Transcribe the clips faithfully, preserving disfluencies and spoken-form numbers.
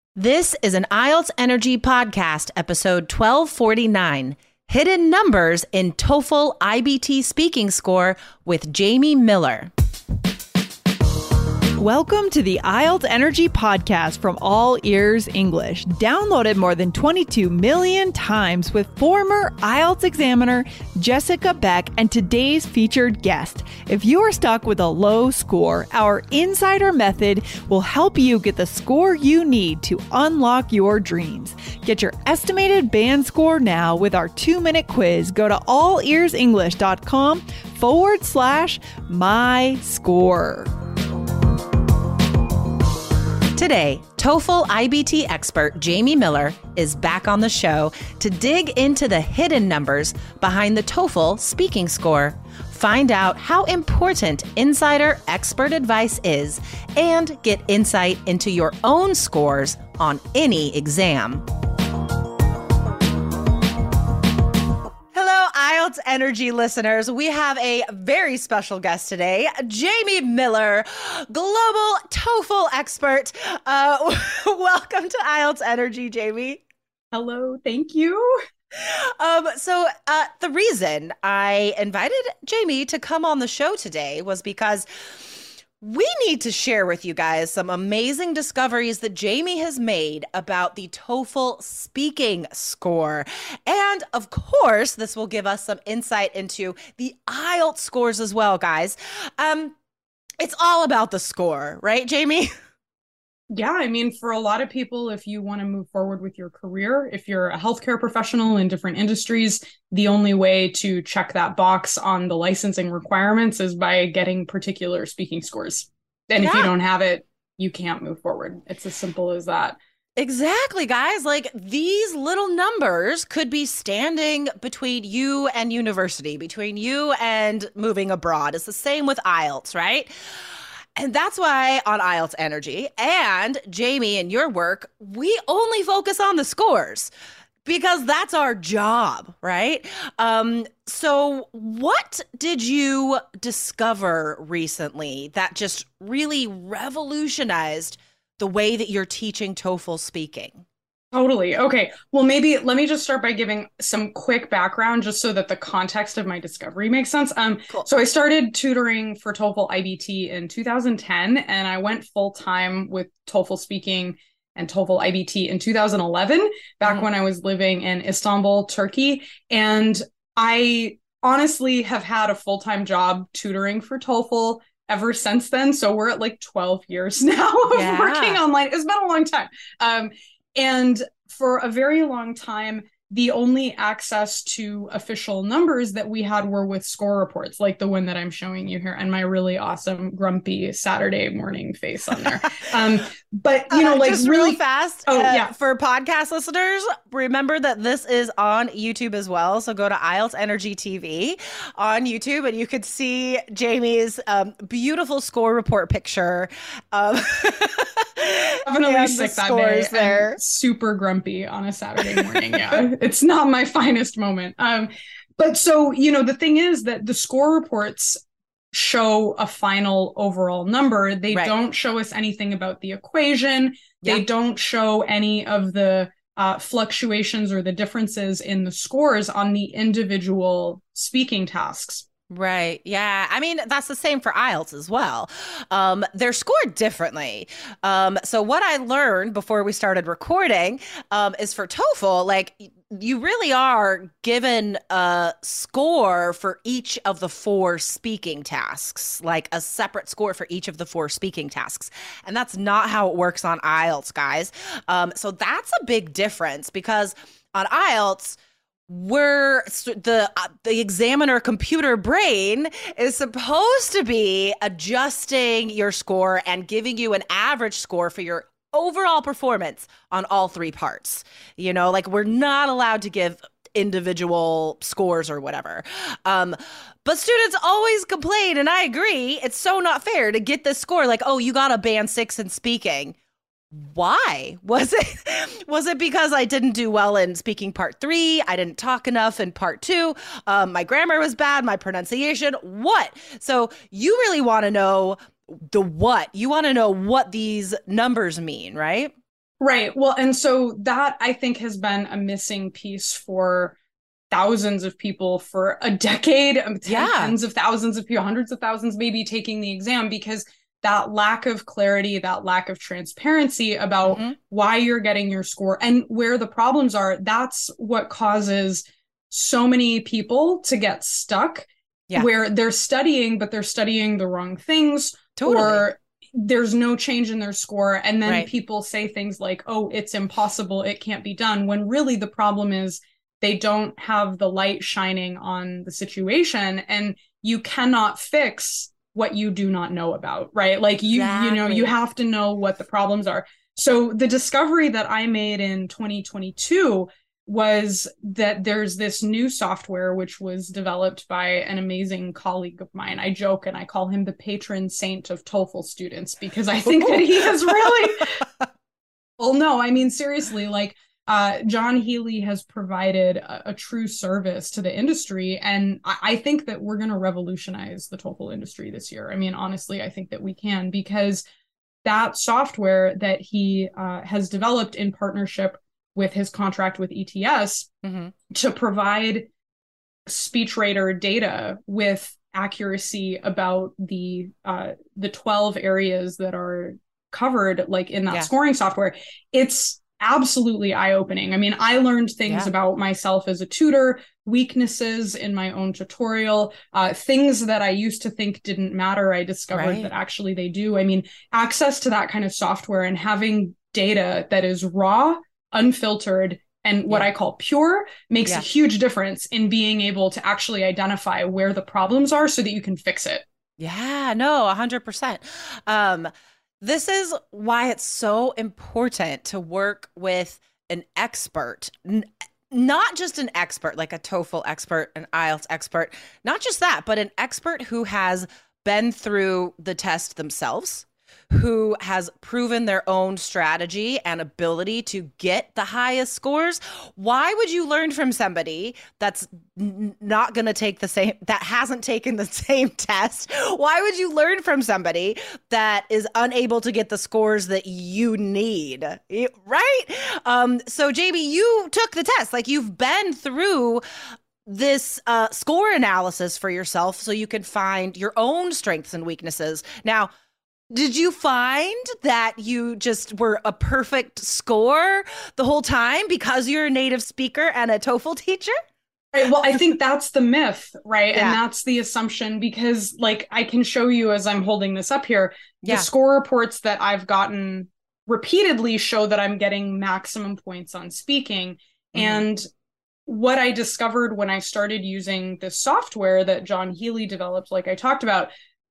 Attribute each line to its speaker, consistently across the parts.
Speaker 1: This is an I E L T S Energy Podcast, episode twelve forty-nine, Hidden Numbers in TOEFL I B T Speaking Score with Jamie Miller.
Speaker 2: Welcome to the I E L T S Energy Podcast from All Ears English, downloaded more than twenty-two million times with former I E L T S examiner Jessica Beck and today's featured guest. If you are stuck with a low score, our Insider Method will help you get the score you need to unlock your dreams. Get your estimated band score now with our two-minute quiz. Go to allearsenglish.com forward slash my score.
Speaker 1: Today, TOEFL I B T expert Jamie Miller is back on the show to dig into the hidden numbers behind the TOEFL speaking score. Find out how important insider expert advice is and get insight into your own scores on any exam. I E L T S Energy listeners, we have a very special guest today, Jamie Miller, global TOEFL expert. Uh, welcome to I E L T S Energy, Jamie.
Speaker 3: Hello, thank you.
Speaker 1: Um, so uh, the reason I invited Jamie to come on the show today was because we need to share with you guys some amazing discoveries that Jamie has made about the TOEFL speaking score. And of course, this will give us some insight into the I E L T S scores as well, guys. Um, it's all about the score, right, Jamie?
Speaker 3: Yeah, I mean, for a lot of people, if you want to move forward with your career, if you're a healthcare professional in different industries, the only way to check that box on the licensing requirements is by getting particular speaking scores. And yeah. If you don't have it, you can't move forward. It's as simple as that.
Speaker 1: Exactly, guys. Like, these little numbers could be standing between you and university, between you and moving abroad. It's the same with I E L T S, right? And that's why on I E L T S Energy and Jamie and your work, we only focus on the scores because that's our job, right? Um, so what did you discover recently that just really revolutionized the way that you're teaching TOEFL speaking?
Speaker 3: Totally. Okay. Well, maybe let me just start by giving some quick background just so that the context of my discovery makes sense. Um, cool. So I started tutoring for TOEFL I B T in two thousand ten, and I went full time with TOEFL speaking and TOEFL I B T in two thousand eleven, back mm-hmm. when I was living in Istanbul, Turkey. And I honestly have had a full-time job tutoring for TOEFL ever since then. So we're at like twelve years now of yeah. working online. It's been a long time. Um, And for a very long time, the only access to official numbers that we had were with score reports, like the one that I'm showing you here, and my really awesome, grumpy Saturday morning face on there. Um, but, you know, like
Speaker 1: uh, just
Speaker 3: really
Speaker 1: real fast.
Speaker 3: Oh,
Speaker 1: uh,
Speaker 3: yeah.
Speaker 1: For podcast listeners, remember that this is on YouTube as well. So go to I E L T S Energy T V on YouTube, and you could see Jamie's um, beautiful score report picture. Um,
Speaker 3: Definitely sick that day.
Speaker 1: There.
Speaker 3: And super grumpy on a Saturday morning. Yeah, it's not my finest moment. Um, but so, you know, the thing is that the score reports show a final overall number. They right. don't show us anything about the equation. Yeah. They don't show any of the uh, fluctuations or the differences in the scores on the individual speaking tasks.
Speaker 1: Right. Yeah. I mean, that's the same for I E L T S as well. Um, they're scored differently. Um, so what I learned before we started recording um, is for TOEFL, like, you really are given a score for each of the four speaking tasks, like a separate score for each of the four speaking tasks. And that's not how it works on I E L T S, guys. Um, so that's a big difference because on I E L T S, we're the uh, the examiner computer brain is supposed to be adjusting your score and giving you an average score for your overall performance on all three parts. You know, like, we're not allowed to give individual scores or whatever. Um, but students always complain, and I agree, it's so not fair to get this score like, oh, you got a band six in speaking. Why? Was it was it because I didn't do well in speaking part three? I didn't talk enough in part two. Um, my grammar was bad. My pronunciation. What? So you really want to know the what. You want to know what these numbers mean, right?
Speaker 3: Right. Well, and so that I think has been a missing piece for thousands of people for a decade,
Speaker 1: Yeah.
Speaker 3: tens of thousands of people, hundreds of thousands maybe taking the exam, because that lack of clarity, that lack of transparency about mm-hmm. why you're getting your score and where the problems are, that's what causes so many people to get stuck yeah. where they're studying, but they're studying the wrong things totally. Or there's no change in their score. And then right. people say things like, oh, it's impossible, it can't be done, when really the problem is they don't have the light shining on the situation, and you cannot fix what you do not know about, right? Like you, exactly. you know, you have to know what the problems are. So the discovery that I made in twenty twenty-two was that there's this new software which was developed by an amazing colleague of mine. I joke and I call him the patron saint of TOEFL students, because I think that he is really, well, no, I mean, seriously, like uh, John Healy has provided a, a true service to the industry. And I, I think that we're going to revolutionize the TOEFL industry this year. I mean, honestly, I think that we can, because that software that he uh, has developed in partnership with his contract with E T S mm-hmm. to provide SpeechRadar data with accuracy about the uh, the twelve areas that are covered, like in that yeah. scoring software. It's absolutely eye-opening. I mean, I learned things yeah. about myself as a tutor, weaknesses in my own tutorial, uh, things that I used to think didn't matter. I discovered right. that actually they do. I mean, access to that kind of software and having data that is raw, unfiltered, and what yeah. I call pure makes yeah. a huge difference in being able to actually identify where the problems are so that you can fix it.
Speaker 1: Yeah, no, one hundred percent. Um, this is why it's so important to work with an expert, N- not just an expert, like a TOEFL expert, an I E L T S expert, not just that, but an expert who has been through the test themselves, who has proven their own strategy and ability to get the highest scores. Why would you learn from somebody that's n- not going to take the same, that hasn't taken the same test? Why would you learn from somebody that is unable to get the scores that you need? Right? Um, so Jamie, you took the test, like you've been through this uh, score analysis for yourself so you can find your own strengths and weaknesses. Now, did you find that you just were a perfect score the whole time because you're a native speaker and a TOEFL teacher?
Speaker 3: Right. Well, I think that's the myth, right? Yeah. And that's the assumption, because like I can show you as I'm holding this up here, yeah. the score reports that I've gotten repeatedly show that I'm getting maximum points on speaking. Mm-hmm. And what I discovered when I started using this software that John Healy developed, like I talked about,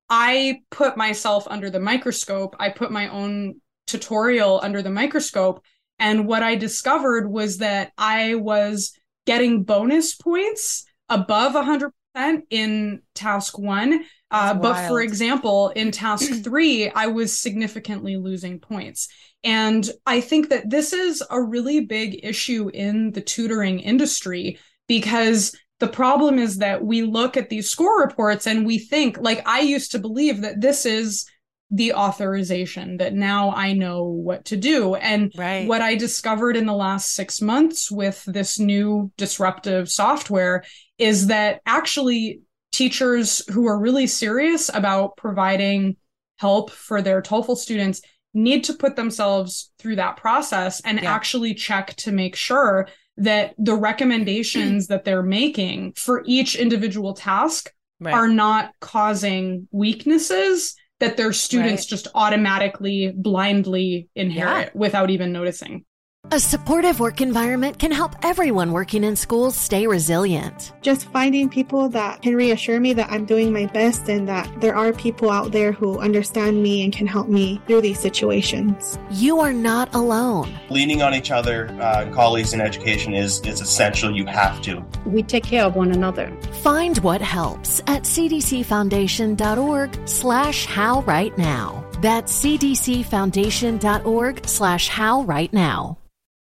Speaker 3: I put myself under the microscope. I put my own tutorial under the microscope. And what I discovered was that I was getting bonus points above one hundred percent in task one. Uh, but for example, in task three, I was significantly losing points. And I think that this is a really big issue in the tutoring industry, because the problem is that we look at these score reports and we think, like I used to believe that this is the authorization, that now I know what to do. And right. what I discovered in the last six months with this new disruptive software is that actually teachers who are really serious about providing help for their TOEFL students need to put themselves through that process and yeah. actually check to make sure that the recommendations that they're making for each individual task right. are not causing weaknesses that their students right. just automatically blindly inherit yeah. without even noticing.
Speaker 4: A supportive work environment can help everyone working in schools stay resilient.
Speaker 5: Just finding people that can reassure me that I'm doing my best and that there are people out there who understand me and can help me through these situations.
Speaker 4: You are not alone.
Speaker 6: Leaning on each other, uh, colleagues in education is, is essential. You have to.
Speaker 7: We take care of one another.
Speaker 4: Find what helps at cdcfoundation.org slash how right now. That's cdcfoundation.org slash how right now.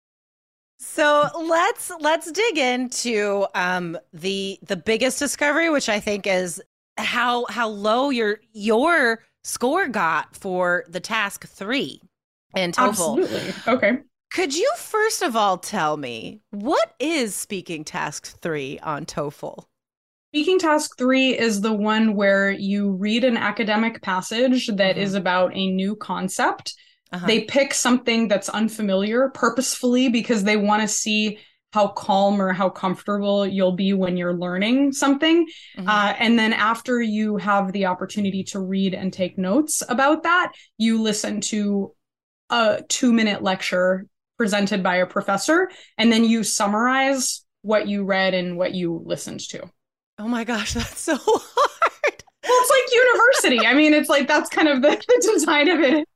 Speaker 1: So let's let's dig into um, the the biggest discovery, which I think is how how low your your score got for the task three in TOEFL.
Speaker 3: Absolutely. Okay.
Speaker 1: Could you first of all tell me, what is speaking task three on TOEFL?
Speaker 3: Speaking task three is the one where you read an academic passage that mm-hmm. is about a new concept. Uh-huh. They pick something that's unfamiliar purposefully because they want to see how calm or how comfortable you'll be when you're learning something. Mm-hmm. Uh, and then after you have the opportunity to read and take notes about that, you listen to a two-minute lecture presented by a professor, and then you summarize what you read and what you listened to.
Speaker 1: Oh my gosh, that's so hard.
Speaker 3: Well, it's like university. I mean, it's like, that's kind of the, the design of it.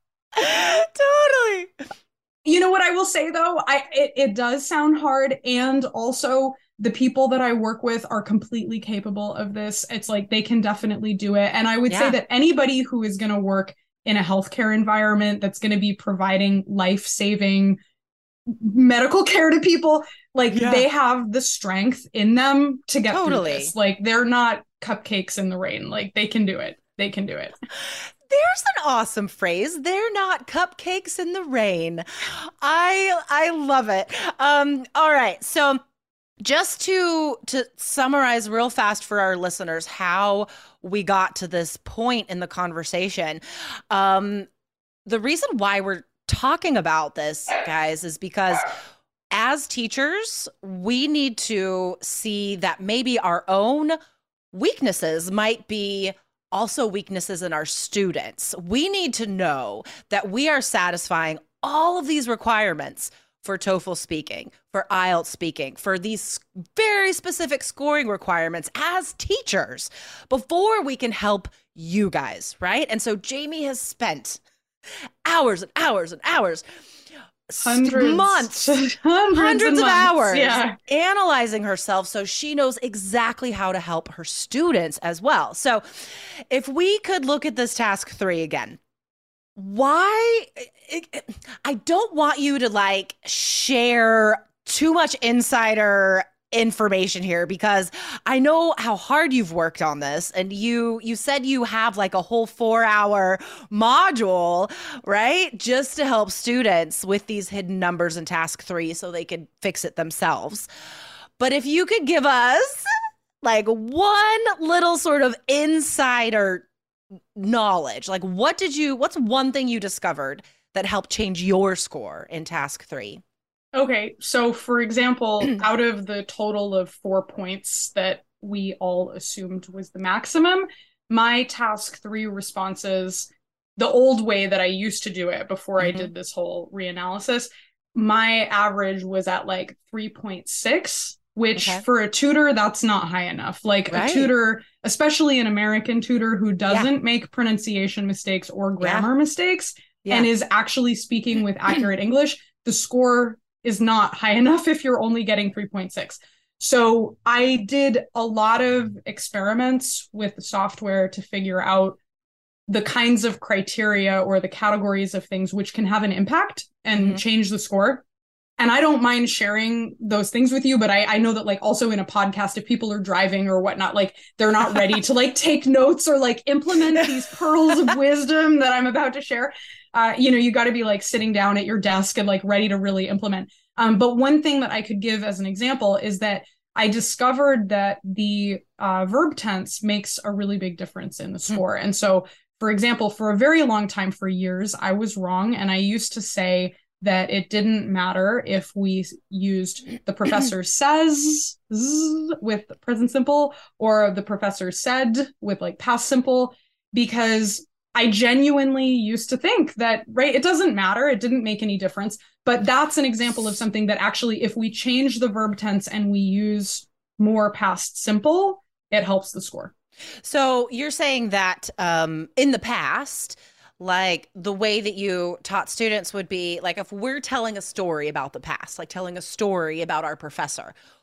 Speaker 1: Totally.
Speaker 3: You know what I will say though? I it, it does sound hard. And also the people that I work with are completely capable of this. It's like, they can definitely do it. And I would yeah. say that anybody who is going to work in a healthcare environment that's going to be providing life-saving medical care to people, like yeah. they have the strength in them to get totally. through this. Like, they're not cupcakes in the rain. Like, they can do it. They can do it.
Speaker 1: There's an awesome phrase. They're not cupcakes in the rain. I I love it. Um, all right. So just to to summarize real fast for our listeners how we got to this point in the conversation. Um, the reason why we're talking about this, guys, is because as teachers, we need to see that maybe our own weaknesses might be also weaknesses in our students. We need to know that we are satisfying all of these requirements for TOEFL speaking, for I E L T S speaking, for these very specific scoring requirements as teachers before we can help you guys, right? And so Jamie has spent hours and hours and hours,
Speaker 3: hundreds,
Speaker 1: months,
Speaker 3: hundreds,
Speaker 1: hundreds of
Speaker 3: months.
Speaker 1: hours
Speaker 3: yeah.
Speaker 1: analyzing herself so she knows exactly how to help her students as well. So if we could look at this task three again, why it, it, I don't want you to like share too much insider information here, because I know how hard you've worked on this, and you you said you have like a whole four hour module, right, just to help students with these hidden numbers in task three so they could fix it themselves. But if you could give us like one little sort of insider knowledge, like what did you what's one thing you discovered that helped change your score in task three?
Speaker 3: Okay, so for example, out of the total of four points that we all assumed was the maximum, my task three responses, the old way that I used to do it before mm-hmm. I did this whole reanalysis, my average was at like three point six, which okay. for a tutor, that's not high enough. Like right. a tutor, especially an American tutor who doesn't yeah. make pronunciation mistakes or grammar yeah. mistakes yeah. and is actually speaking with accurate English, the score is not high enough if you're only getting three point six. So I did a lot of experiments with the software to figure out the kinds of criteria or the categories of things which can have an impact and mm-hmm. change the score. And I don't mind sharing those things with you, but I, I know that like also in a podcast, if people are driving or whatnot, like they're not ready to like take notes or like implement these pearls of wisdom that I'm about to share. Uh, you know, you got to be like sitting down at your desk and like ready to really implement. Um, but one thing that I could give as an example is that I discovered that the uh, verb tense makes a really big difference in the score. Mm-hmm. And so, for example, for a very long time, for years, I was wrong. And I used to say that it didn't matter if we used the professor says with present simple or the professor said with like past simple, because I genuinely used to think that, right, it doesn't matter. It didn't make any difference. But that's an example of something that actually, if we change the verb tense and we use more past simple, it helps the score.
Speaker 1: So you're saying that um, in the past, like the way that you taught students would be like if we're telling a story about the past, like telling a story about our professor,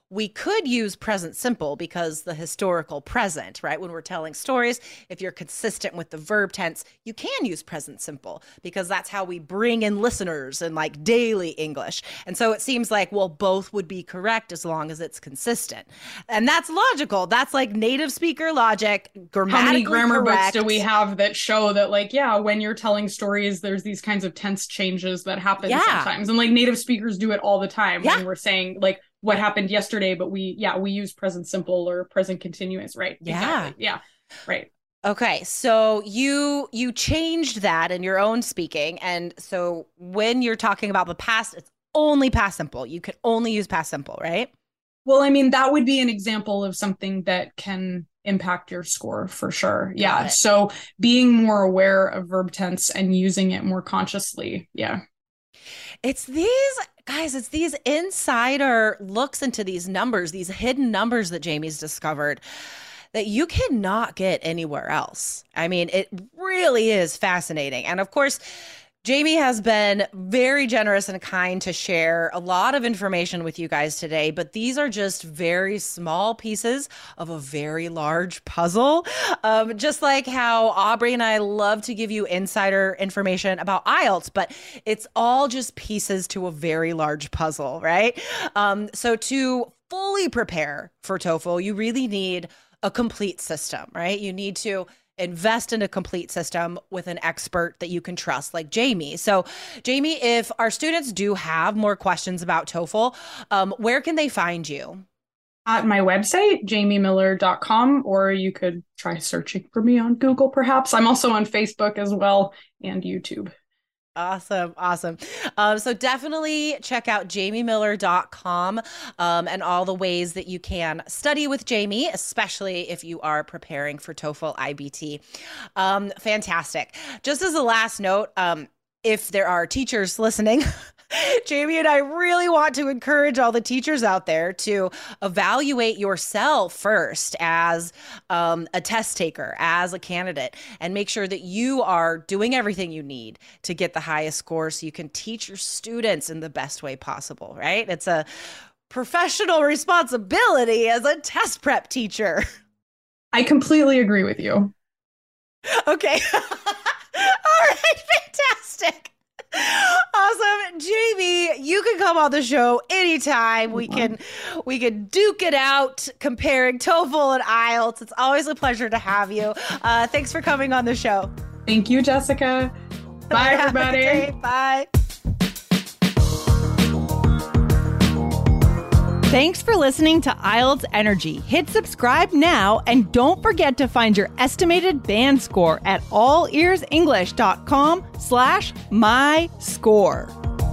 Speaker 1: we could use present simple because the historical present, right? When we're telling stories, if you're consistent with the verb tense, you can use present simple because that's how we bring in listeners in like daily English. And so it seems like, well, both would be correct as long as it's consistent. And that's logical. That's like native speaker logic, grammatically
Speaker 3: How many grammar
Speaker 1: correct.
Speaker 3: books do we have that show that, like, yeah, when you're telling stories, there's these kinds of tense changes that happen
Speaker 1: Yeah.
Speaker 3: sometimes. And like native speakers do it all the time
Speaker 1: Yeah.
Speaker 3: when we're saying like what happened yesterday, but we, yeah, we use present simple or present continuous, right?
Speaker 1: Yeah.
Speaker 3: Exactly. Yeah. Right.
Speaker 1: Okay, so you you changed that in your own speaking, and so when you're talking about the past, it's only past simple. You can only use past simple, right?
Speaker 3: Well, I mean, that would be an example of something that can impact your score for sure. Yeah.
Speaker 1: it.
Speaker 3: So being more aware of verb tense and using it more consciously. Yeah.
Speaker 1: It's these guys, it's these insider looks into these numbers, these hidden numbers that Jamie's discovered that you cannot get anywhere else. I mean, it really is fascinating. And of course, Jamie has been very generous and kind to share a lot of information with you guys today, but these are just very small pieces of a very large puzzle. Um, just like how Aubrey and I love to give you insider information about I E L T S, but it's all just pieces to a very large puzzle, right? Um, so to fully prepare for TOEFL, you really need a complete system, right? You need to invest in a complete system with an expert that you can trust, like Jamie. So, Jamie, if our students do have more questions about TOEFL, um, where can they find you?
Speaker 3: At my website, jamie miller dot com, or you could try searching for me on Google, perhaps. I'm also on Facebook as well and YouTube.
Speaker 1: Awesome. Awesome. Um, so definitely check out jamie miller dot com um, and all the ways that you can study with Jamie, especially if you are preparing for TOEFL I B T. Um, fantastic. Just as a last note, um, if there are teachers listening, Jamie and I really want to encourage all the teachers out there to evaluate yourself first as um, a test taker, as a candidate, and make sure that you are doing everything you need to get the highest score so you can teach your students in the best way possible, right? It's a professional responsibility as a test prep teacher.
Speaker 3: I completely agree with you.
Speaker 1: Okay. All right, fantastic. Awesome. Jamie, you can come on the show anytime. We can we can duke it out comparing TOEFL and I E L T S. It's always a pleasure to have you. Uh, thanks for coming on the show.
Speaker 3: Thank you, Jessica. Bye, everybody.
Speaker 1: Okay, bye.
Speaker 2: Thanks for listening to I E L T S Energy. Hit subscribe now and don't forget to find your estimated band score at all ears english dot com slash my score.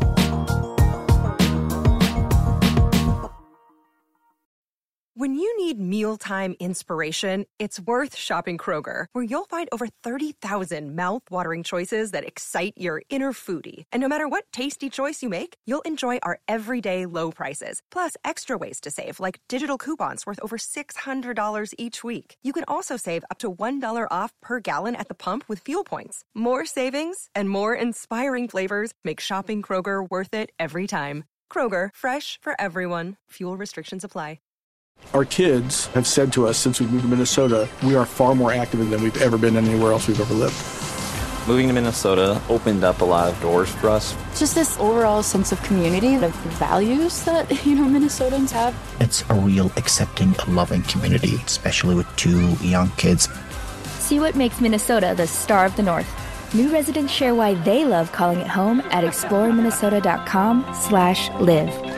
Speaker 8: When you need mealtime inspiration, it's worth shopping Kroger, where you'll find over thirty thousand mouth-watering choices that excite your inner foodie. And no matter what tasty choice you make, you'll enjoy our everyday low prices, plus extra ways to save, like digital coupons worth over six hundred dollars each week. You can also save up to one dollar off per gallon at the pump with fuel points. More savings and more inspiring flavors make shopping Kroger worth it every time. Kroger, fresh for everyone. Fuel restrictions apply.
Speaker 9: Our kids have said to us since we moved to Minnesota, we are far more active than we've ever been anywhere else we've ever lived.
Speaker 10: Moving to Minnesota opened up a lot of doors for us.
Speaker 11: Just this overall sense of community, of values that, you know, Minnesotans have.
Speaker 12: It's a real accepting, loving community, especially with two young kids.
Speaker 13: See what makes Minnesota the star of the North. New residents share why they love calling it home at explore minnesota dot com slash live.